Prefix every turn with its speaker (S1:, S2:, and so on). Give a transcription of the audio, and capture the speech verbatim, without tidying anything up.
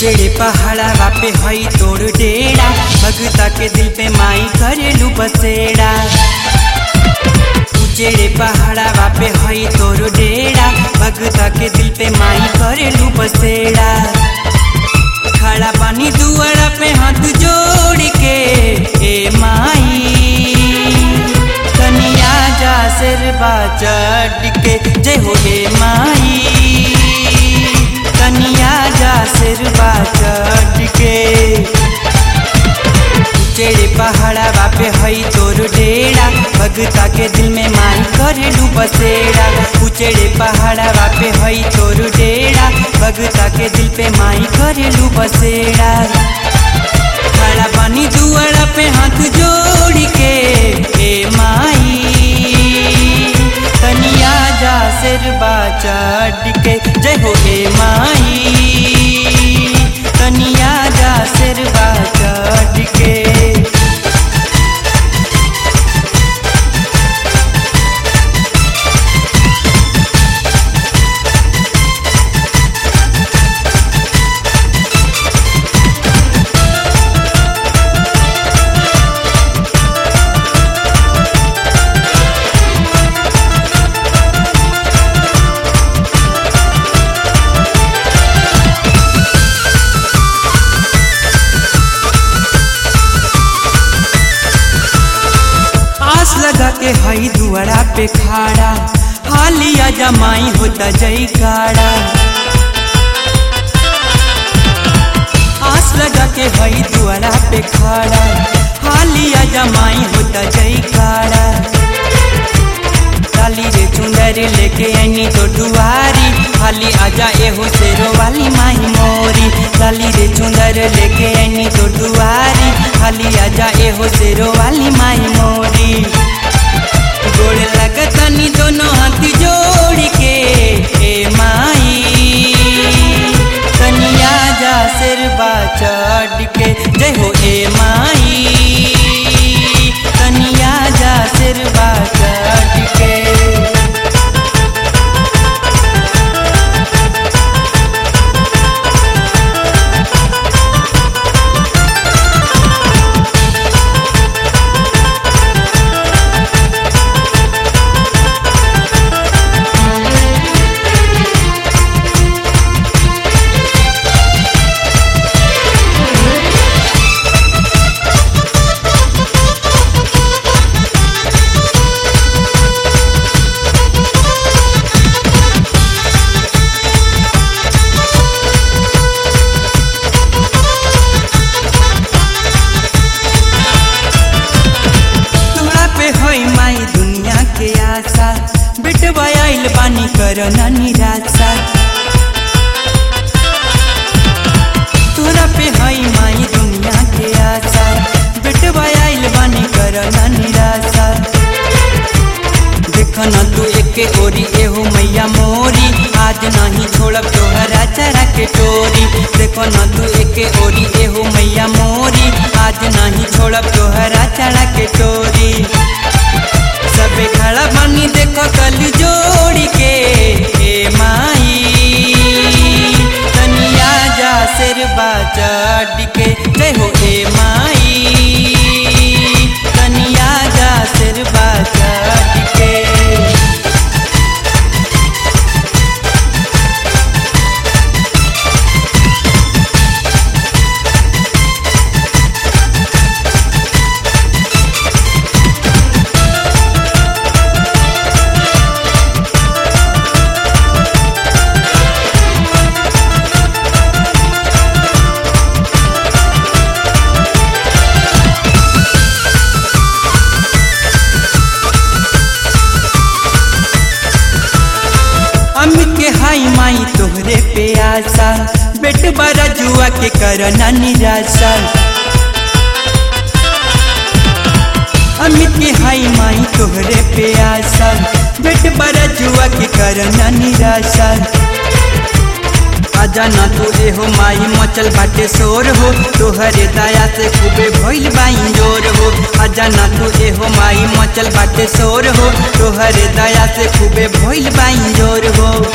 S1: उचेड़े पहाड़ा वापे हई तोड़ डेड़ा, भगता के दिल पे माई करेलू बसेड़ा। उचेड़े पहाड़ा वापे हई तोड़ डेड़ा, भगता के दिल पे माई करेलू बसेड़ा। खड़ा पानी दुआरा पे हाथ जोड़ के ए माई, कनिया जा सिरबा चढ़ के जय हो ए माई, कनिया जा सिरबा चढ़ के। उचेड़े पहाड़ा वापे हई तोर डेड़ा, भगता के दिल में माई करेलू बसेड़ा। उचेड़े पहाड़ा वापे हई तोर डेड़ा, भगता के दिल पे माई करेलू बसेड़ा। खड़ा पानी दुआरा पे हाथ जोड़ के ए माई, कनिया जा सिरबा चढ़ के जय हो ए माई, कनिया जा सिरबा चढ़ के। लगा के हई दुआरा पे खाड़ा, हालिया जमाई होता जयकारा। आस लगा के हई दुआरा पे खाड़ा, हालिया जमाई होता जयकारा। डाली रे चुंदर लेके आनी तो दुआरी, हाली आजा एहो शेरो वाली माई मोरी। डाली रे चुंदर लेके आनी तो दुआरी, हाली आजा एहो शेरो वाली माई मोरी। गोड़ लगतनी दोनों हाथ जोड़ के ए माई, कनिया जा सिरबा चढ़ के जय हो ए माई, कनिया जा सिरबा चढ़ के। बेटवा आइल बानी करना निराशा, तोरा पे हई माई दुनिया के आशा। बेटवा आइल बानी करना निराशा, देख न तू एके ओरी एहो मैया मोरी, आज नहीं छोड़ब तोहरा चरा के टोरी। देख न तू एके ओरी एहो मैया मोरी, आज नहीं छोड़ब तोहरा चरा के टोरी। सबे खड़ा बानी देखो कल जोड़ के ए माई, कनिया जा सिरबा चढ़ के जय हो ए माई, कनिया जा सिरबा चढ़ के। माई तोहरे पे आशा, बेट बड़ा जुआ के करना निराशा। अमित के हाई माई तोहरे पे आशा, बेट बड़ा जुआ के करना निराशा। आजा ना तू एहो माई मचल बाटे शोर हो, तोहरे दया से खूबे भइल बाई जोर हो। आजा ना तू एहो माई मचल बाटे शोर हो, तोहरे दया से खूबे भइल बाई जोर हो।